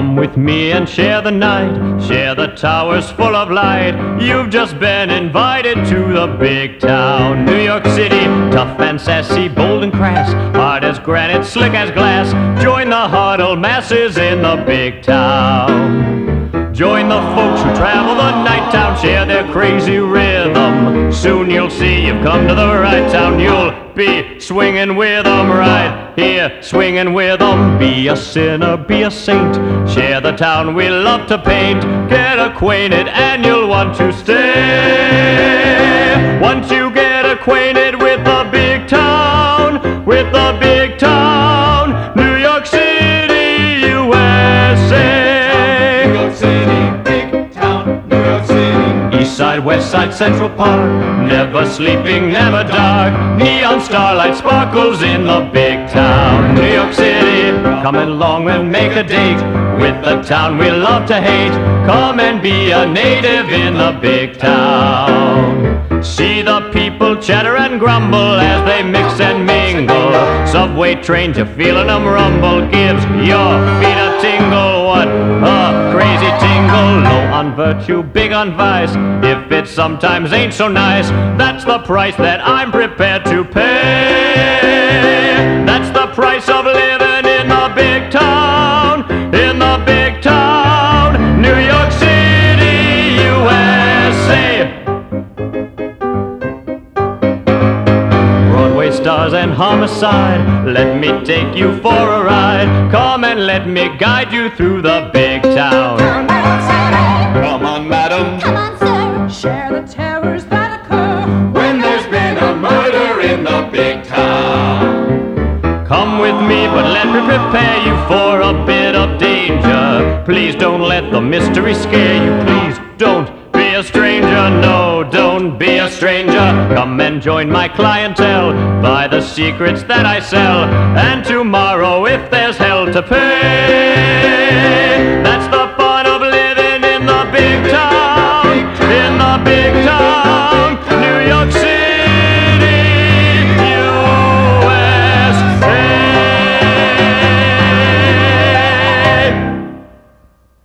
Come with me and share the night, share the towers full of light. You've just been invited to the big town, New York City. Tough and sassy, bold and crass, hard as granite, slick as glass. Join the huddled masses in the big town. Join the folks who travel the night town, share their crazy rhythm. Soon you'll see you've come to the right town. You'll be swinging with them right here, swinging with them. Be a sinner, be a saint, share the town we love to paint. Get acquainted and you'll want to stay. Once you get acquainted with the big town, with the big town, New York City, USA. East side, west side, Central Park, never sleeping, never dark. Neon starlight sparkles in the big town, New York City. Come along and make a date with the town we love to hate. Come and be a native in the big town. See the people chatter and grumble as they mix and mingle. Subway trains, you're feeling them rumble. Gives your feet a tingle. What a crazy tingle. Low on virtue, big on vice. If it sometimes ain't so nice, that's the price that I'm prepared to pay. That's the price of living in the big town, in the big town, New York City, USA. Broadway stars and homicide, let me take you for a ride. Come and let me guide you through the big town. Come on, madam. Come on, sir. Share the terrors that occur When there's been a murder in the big town. Come with me, but let me prepare you for a bit of danger. Please don't let the mystery scare you. Please don't be a stranger. No, don't be a stranger. Come and join my clientele. Buy the secrets that I sell. And tomorrow, if there's hell to pay,